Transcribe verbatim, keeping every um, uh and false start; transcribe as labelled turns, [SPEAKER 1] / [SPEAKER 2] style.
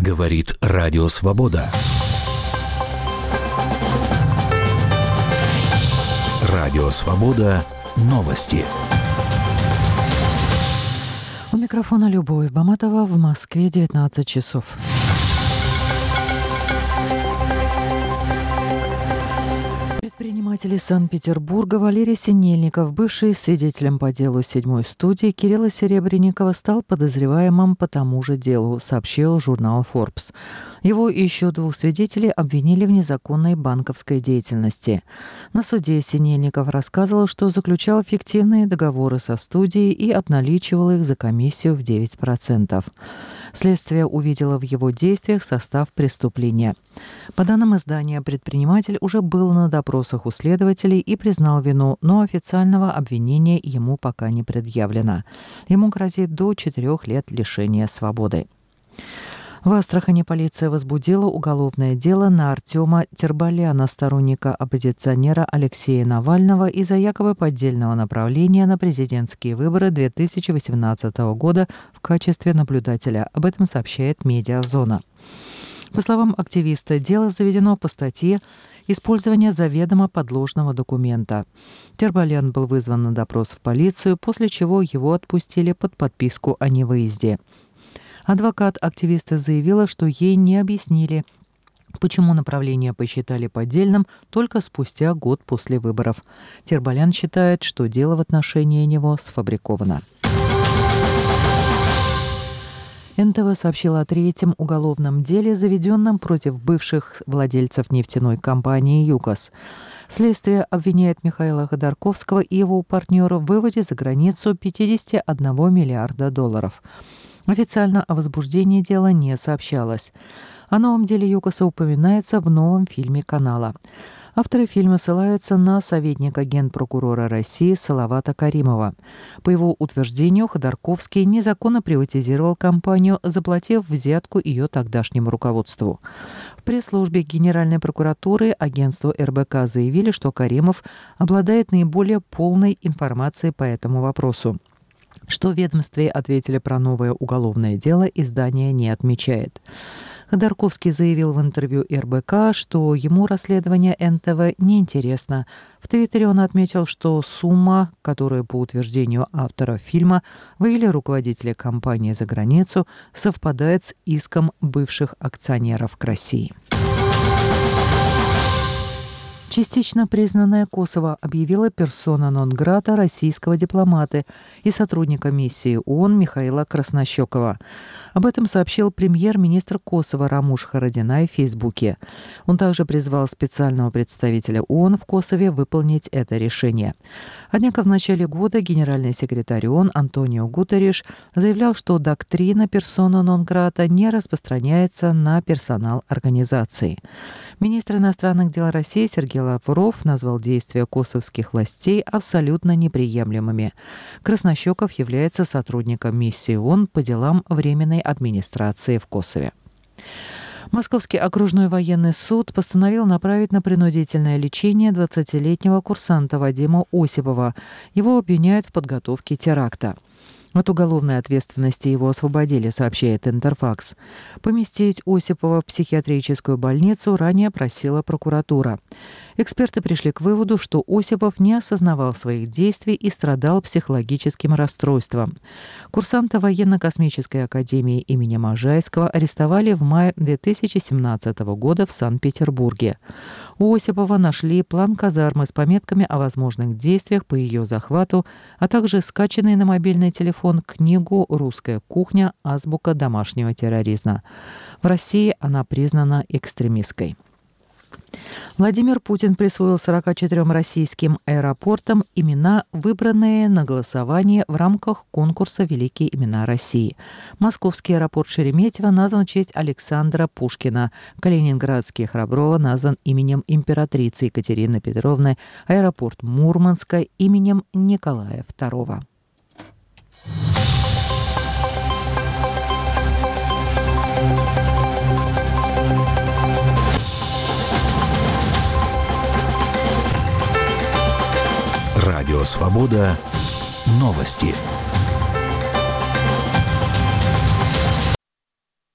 [SPEAKER 1] Говорит Радио Свобода. Радио Свобода. Новости.
[SPEAKER 2] У микрофона Любовь Баматова. В Москве девятнадцать часов. Предприниматель из Санкт-Петербурга Валерий Синельников, бывший свидетелем по делу седьмой студии Кирилла Серебренникова, стал подозреваемым по тому же делу, сообщил журнал Forbes. Его и еще двух свидетелей обвинили в незаконной банковской деятельности. На суде Синельников рассказывал, что заключал фиктивные договоры со студией и обналичивал их за комиссию в девять процентов. Следствие увидело в его действиях состав преступления. По данным издания, предприниматель уже был на допросах у следователей и признал вину, но официального обвинения ему пока не предъявлено. Ему грозит до четырех лет лишения свободы. В Астрахани полиция возбудила уголовное дело на Артема Тербаляна, сторонника оппозиционера Алексея Навального, из-за якобы поддельного направления на президентские выборы две тысячи восемнадцатого года в качестве наблюдателя. Об этом сообщает «Медиазона». По словам активиста, дело заведено по статье «Использование заведомо подложного документа». Тербалян был вызван на допрос в полицию, после чего его отпустили под подписку о невыезде. Адвокат активиста заявила, что ей не объяснили, почему направление посчитали поддельным только спустя год после выборов. Тербалян считает, что дело в отношении него сфабриковано. эн тэ вэ сообщила о третьем уголовном деле, заведенном против бывших владельцев нефтяной компании «ЮКОС». Следствие обвиняет Михаила Ходорковского и его партнера в выводе за границу пятьдесят один миллиарда долларов. Официально о возбуждении дела не сообщалось. О новом деле ЮКОСа упоминается в новом фильме канала. Авторы фильма ссылаются на советника генпрокурора России Салавата Каримова. По его утверждению, Ходорковский незаконно приватизировал компанию, заплатив взятку ее тогдашнему руководству. В пресс-службе Генеральной прокуратуры агентству эр бэ ка заявили, что Каримов обладает наиболее полной информацией по этому вопросу. Что в ведомстве ответили про новое уголовное дело, издание не отмечает. Ходорковский заявил в интервью эр бэ ка, что ему расследование эн тэ вэ неинтересно. В Твиттере он отметил, что сумма, которую, по утверждению автора фильма, вывели руководители компании за границу, совпадает с иском бывших акционеров к России. Частично признанная Косово объявила персона нон-грата российского дипломата и сотрудника миссии ООН Михаила Краснощекова. Об этом сообщил премьер-министр Косово Рамуш Харадинай в Фейсбуке. Он также призвал специального представителя ООН в Косове выполнить это решение. Однако в начале года генеральный секретарь ООН Антонио Гутерриш заявлял, что доктрина персона нон-грата не распространяется на персонал организации. Министр иностранных дел России Сергей Лавров назвал действия косовских властей абсолютно неприемлемыми. Краснощеков является сотрудником миссии ООН по делам Временной администрации в Косове. Московский окружной военный суд постановил направить на принудительное лечение двадцатилетнего курсанта Вадима Осипова. Его обвиняют в подготовке теракта. От уголовной ответственности его освободили, сообщает Интерфакс. Поместить Осипова в психиатрическую больницу ранее просила прокуратура. Эксперты пришли к выводу, что Осипов не осознавал своих действий и страдал психологическим расстройством. Курсанта военно-космической академии имени Можайского арестовали в мае две тысячи семнадцатого года в Санкт-Петербурге. У Осипова нашли план казармы с пометками о возможных действиях по ее захвату, а также скачанный на мобильный телефон книгу «Русская кухня. Азбука домашнего терроризма». В России она признана экстремистской. Владимир Путин присвоил сорока четырем российским аэропортам имена, выбранные на голосование в рамках конкурса «Великие имена России». Московский аэропорт Шереметьево назван в честь Александра Пушкина. Калининградский Храброво назван именем императрицы Екатерины Петровны. Аэропорт Мурманска именем Николая второго.
[SPEAKER 1] Радио Свобода. Новости.